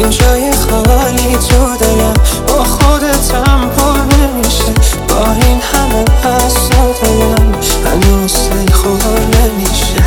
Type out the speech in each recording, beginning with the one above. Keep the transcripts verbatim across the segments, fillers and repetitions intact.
این جای خالی تو دلم با خودتم پر نمیشه. با این همه حسادایم هنوز دلخور nemiشه.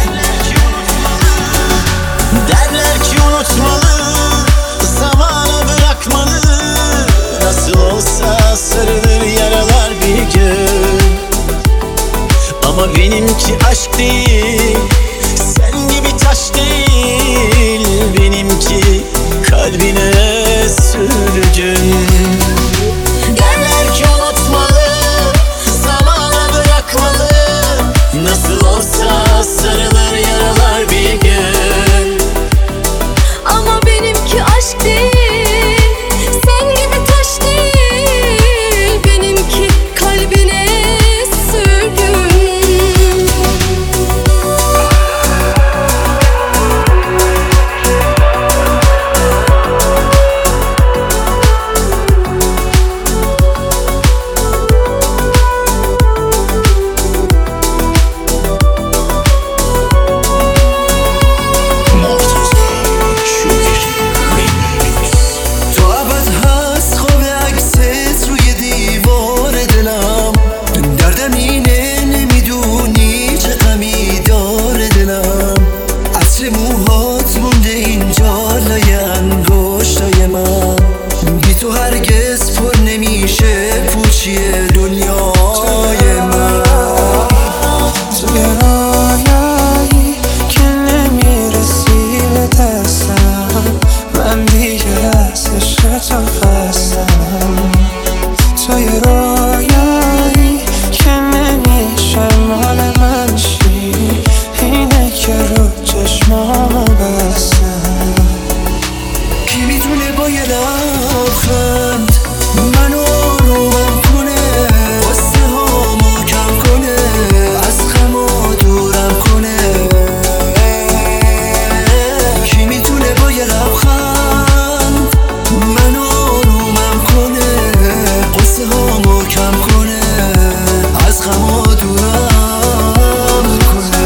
Derler ki unutmalı, zamana bırakmalı. Nasıl olsa sarılır yaralar bir gün. Ama benimki aşk değil, sen gibi taş değil. Benimki kalbine sürgün. Derler ki unutmalı, zamana bırakmalı. Nasıl olsa sarılır yaralar bir gün. Ama benimki aşk değil, sen gibi taş değil. Benimki kalbine sürgün. موهات مونده اینجا لای انگشتای من. بی تو هرگز پر نمیشه پوچی دنیای من. توی رویایی که نمیرسی به دستم، من دیگه از عشق تو خستم. توی رویایی که نمیشه مال من شی، اینه که رو چشمامو بستم. کی میتونه با یه لبخند منو آرومم کنه، قصه هامو کم کنه، از غمو دورم کنه. کی میتونه با یه لبخند منو آرومم کنه، قصه هامو کم کنه، از غمو دورم کنه.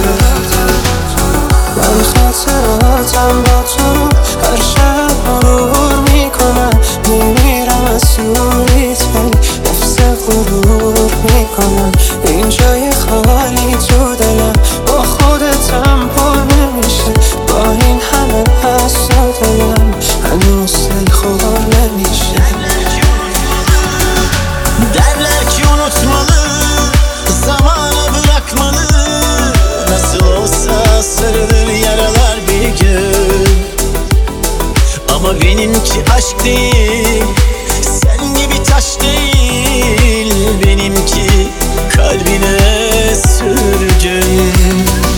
من خاطراتم با تو هر شب مرور میکنم. میمیرم از سوریت ولی نفس غرور میکنم. این جای خالی تو دلم با خودتم پر nemiشه. با این همه حسادایم هنوز دلخور nemiشه. Derler ki unutmalı, zamana bırakmalı. Nasıl olsa sarılır yaralar bir gün. Ama benimki aşk değil, sen gibi taş değil. Benimki kalbine sürgün.